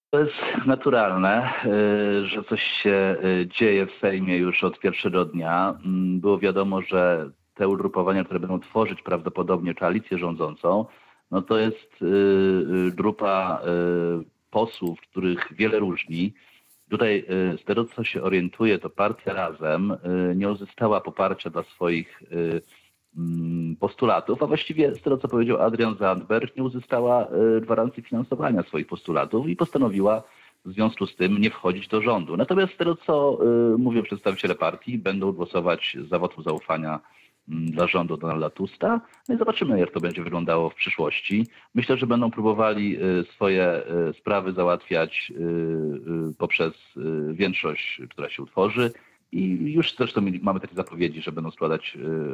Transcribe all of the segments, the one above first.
To jest naturalne, że coś się dzieje w Sejmie już od pierwszego dnia. Było wiadomo, że te ugrupowania, które będą tworzyć prawdopodobnie koalicję rządzącą, no to jest grupa posłów, których wiele różni. Tutaj z tego, co się orientuję, to partia Razem nie uzyskała poparcia dla swoich postulatów, a właściwie z tego, co powiedział Adrian Zandberg, nie uzyskała gwarancji finansowania swoich postulatów i postanowiła w związku z tym nie wchodzić do rządu. Natomiast z tego, co mówią przedstawiciele partii, będą głosować za wotum zaufania dla rządu Donalda Tuska. No i zobaczymy, jak to będzie wyglądało w przyszłości. Myślę, że będą próbowali swoje sprawy załatwiać poprzez większość, która się utworzy. I już zresztą mamy takie zapowiedzi, że będą składać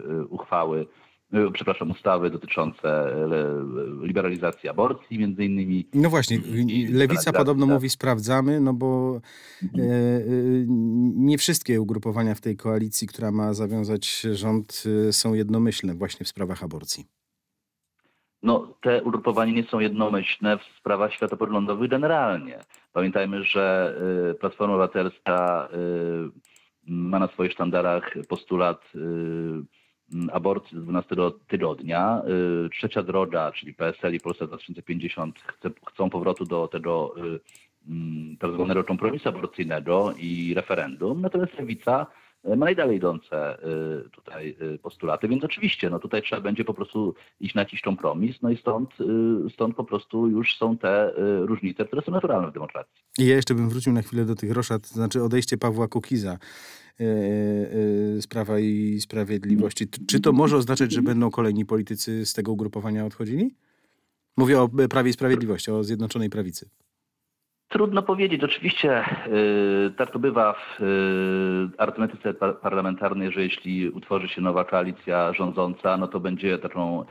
ustawy dotyczące liberalizacji aborcji między innymi. No właśnie, Lewica podobno mówi sprawdzamy, no bo nie wszystkie ugrupowania w tej koalicji, która ma zawiązać rząd, są jednomyślne właśnie w sprawach aborcji. No, te ugrupowania nie są jednomyślne w sprawach światopoglądowych generalnie. Pamiętajmy, że Platforma Obywatelska ma na swoich sztandarach postulat aborcji do 12 tygodnia. Trzecia droga, czyli PSL i Polska 2050 chcą powrotu do tego tak zwanego kompromisu aborcyjnego i referendum. Natomiast Lewica ma najdalej idące tutaj postulaty, więc oczywiście no tutaj trzeba będzie po prostu iść na jakiś kompromis, no i stąd po prostu już są te różnice, które są naturalne w demokracji. I ja jeszcze bym wrócił na chwilę do tych roszad, to znaczy odejście Pawła Kukiza z Prawa i Sprawiedliwości. Czy to może oznaczać, że będą kolejni politycy z tego ugrupowania odchodzili? Mówię o Prawie i Sprawiedliwości, o Zjednoczonej Prawicy. Trudno powiedzieć. Oczywiście tak to bywa w arytmetyce parlamentarnej, że jeśli utworzy się nowa koalicja rządząca, no to będzie taką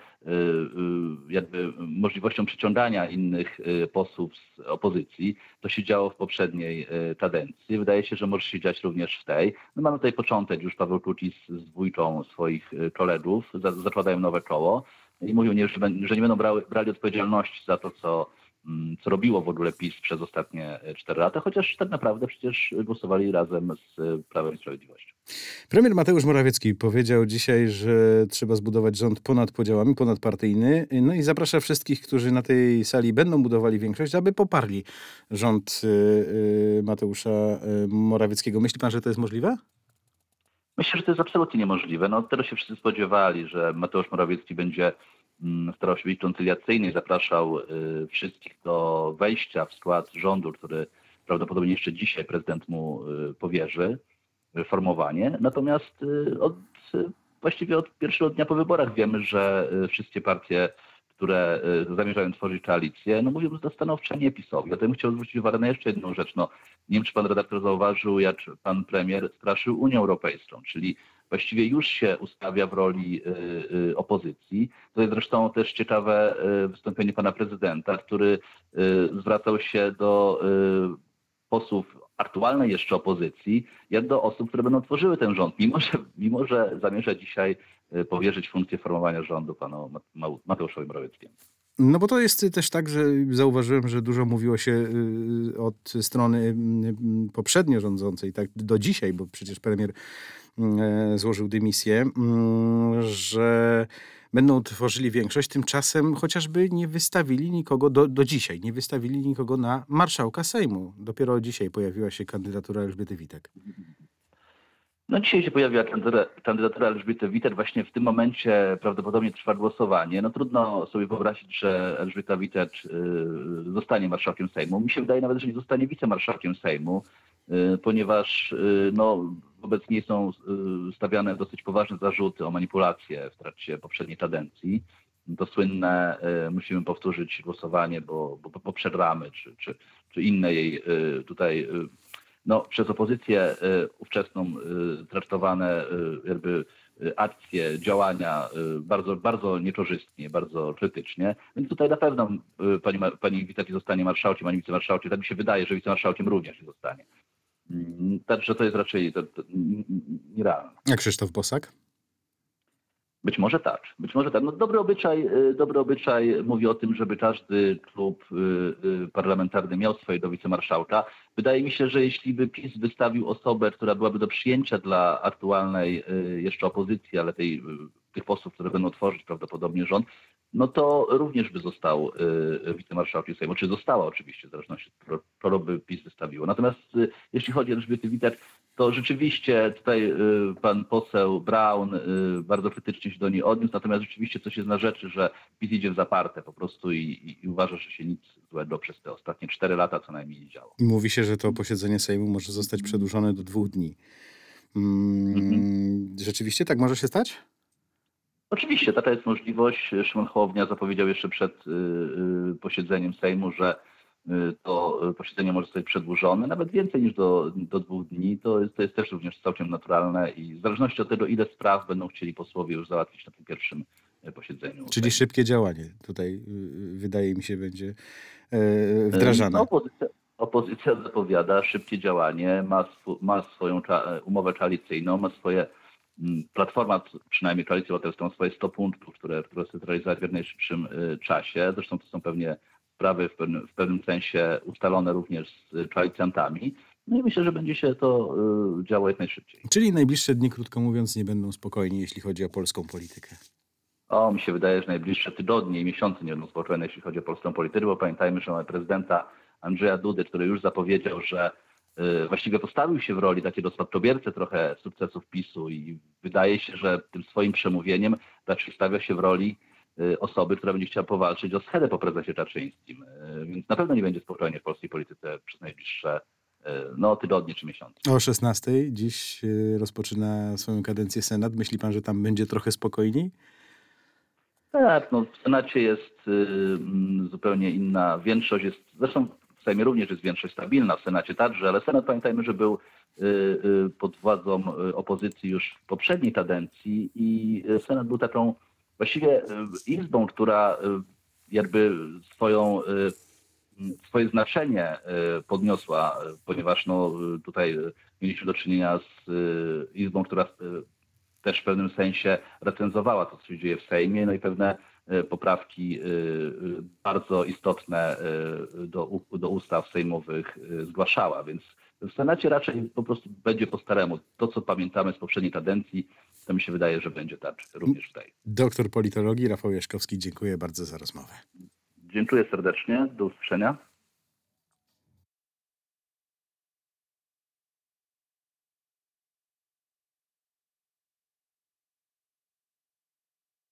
jakby możliwością przyciągania innych posłów z opozycji. To się działo w poprzedniej kadencji. Wydaje się, że może się dziać również w tej. No mamy tutaj początek. Już Paweł Kukiz z dwójką swoich kolegów zakładają nowe koło i mówią, że nie będą brali odpowiedzialności za to, co robiło w ogóle PiS przez ostatnie 4 lata, chociaż tak naprawdę przecież głosowali razem z Prawem i Sprawiedliwością. Premier Mateusz Morawiecki powiedział dzisiaj, że trzeba zbudować rząd ponad podziałami, ponadpartyjny. No i zaprasza wszystkich, którzy na tej sali będą budowali większość, aby poparli rząd Mateusza Morawieckiego. Myśli pan, że to jest możliwe? Myślę, że to jest absolutnie niemożliwe. No, tego się wszyscy spodziewali, że Mateusz Morawiecki będzie starał się być koncyliacyjny i zapraszał wszystkich do wejścia w skład rządu, który prawdopodobnie jeszcze dzisiaj prezydent mu powierzy formowanie. Natomiast właściwie od pierwszego dnia po wyborach wiemy, że wszystkie partie, które zamierzają tworzyć koalicję, no mówią stanowczo nie PiS-owi. Ja bym chciał zwrócić uwagę na jeszcze jedną rzecz. No, nie wiem, czy pan redaktor zauważył, jak pan premier straszył Unią Europejską, czyli właściwie już się ustawia w roli opozycji. To jest zresztą też ciekawe wystąpienie pana prezydenta, który zwracał się do posłów aktualnej jeszcze opozycji, jak do osób, które będą tworzyły ten rząd, mimo że zamierza dzisiaj powierzyć funkcję formowania rządu panu Mateuszowi Morawieckiemu. No bo to jest też tak, że zauważyłem, że dużo mówiło się od strony poprzednio rządzącej, tak do dzisiaj, bo przecież premier złożył dymisję, że będą tworzyli większość. Tymczasem chociażby nie wystawili nikogo, do dzisiaj, nie wystawili nikogo na marszałka Sejmu. Dopiero dzisiaj pojawiła się kandydatura Elżbiety Witek. No dzisiaj się pojawiła kandydatura Elżbiety Witek. Właśnie w tym momencie prawdopodobnie trwa głosowanie. No trudno sobie wyobrazić, że Elżbieta Witek zostanie marszałkiem Sejmu. Mi się wydaje nawet, że nie zostanie wicemarszałkiem Sejmu, ponieważ no, wobec niej są stawiane dosyć poważne zarzuty o manipulację w trakcie poprzedniej kadencji. To słynne musimy powtórzyć głosowanie, bo przegramy, czy inne jej tutaj no, przez opozycję ówczesną traktowane jakby akcje, działania bardzo, bardzo niekorzystnie, bardzo krytycznie. Więc tutaj na pewno pani Witek zostanie marszałkiem, ani wicemarszałkiem. Tak mi się wydaje, że wicemarszałkiem również nie zostanie. Także to jest raczej nierealne. A Krzysztof Bosak? Być może tak, być może tak. No, dobry obyczaj mówi o tym, żeby każdy klub parlamentarny miał swojego wicemarszałka. Wydaje mi się, że jeśli by PiS wystawił osobę, która byłaby do przyjęcia dla aktualnej jeszcze opozycji, ale tych posłów, które będą tworzyć prawdopodobnie rząd, no to również by został wicemarszałkiem Sejmu, czy została oczywiście, w zależności od kogo by PiS wystawiło. Natomiast jeśli chodzi o Elżbietę Witek, to rzeczywiście tutaj pan poseł Braun bardzo krytycznie się do niej odniósł, natomiast rzeczywiście coś jest na rzeczy, że PiS idzie w zaparte po prostu i uważa, że się nic złego przez te ostatnie 4 lata co najmniej nie działo. Mówi się, że to posiedzenie Sejmu może zostać przedłużone do 2 dni. Mhm. Rzeczywiście tak może się stać? Oczywiście taka jest możliwość. Szymon Hołownia zapowiedział jeszcze przed posiedzeniem Sejmu, że to posiedzenie może zostać przedłużone, nawet więcej niż do 2 dni. To jest też również całkiem naturalne i w zależności od tego, ile spraw będą chcieli posłowie już załatwić na tym pierwszym posiedzeniu. Czyli szybkie działanie tutaj wydaje mi się będzie No, wdrażane. opozycja zapowiada szybkie działanie, ma swoją umowę koalicyjną, ma swoje Platforma, przynajmniej Koalicja Obywatelska, ma swoje 100 punktów, które chce zrealizować w jak najszybszym czasie. Zresztą to są pewnie sprawy w pewnym sensie ustalone również z koalicjantami. No i myślę, że będzie się to działo jak najszybciej. Czyli najbliższe dni, krótko mówiąc, nie będą spokojni, jeśli chodzi o polską politykę. Mi się wydaje, że najbliższe tygodnie i miesiące nie będą spokojne, jeśli chodzi o polską politykę, bo pamiętajmy, że mamy prezydenta Andrzeja Dudy, który już zapowiedział, że właściwie postawił się w roli takiego spadkobiercy trochę sukcesów PiS-u i wydaje się, że tym swoim przemówieniem raczej stawia się w roli osoby, która będzie chciała powalczyć o schedę po prezesie Kaczyńskim. Więc na pewno nie będzie spokojnie w polskiej polityce przez najbliższe tygodnie czy miesiące. O 16:00 dziś rozpoczyna swoją kadencję Senat. Myśli pan, że tam będzie trochę spokojniej? Tak, w Senacie jest zupełnie inna większość. Zresztą w Sejmie również jest większość stabilna, w Senacie także, ale Senat pamiętajmy, że był pod władzą opozycji już w poprzedniej kadencji i Senat był taką właściwie izbą, która jakby swoje znaczenie podniosła, ponieważ tutaj mieliśmy do czynienia z izbą, która też w pewnym sensie recenzowała to, co się dzieje w Sejmie, no i pewne poprawki bardzo istotne do ustaw sejmowych zgłaszała, więc w Senacie raczej po prostu będzie po staremu. To, co pamiętamy z poprzedniej kadencji, to mi się wydaje, że będzie tak również w tej. Doktor politologii Rafał Jaśkowski, dziękuję bardzo za rozmowę. Dziękuję serdecznie, do usłyszenia.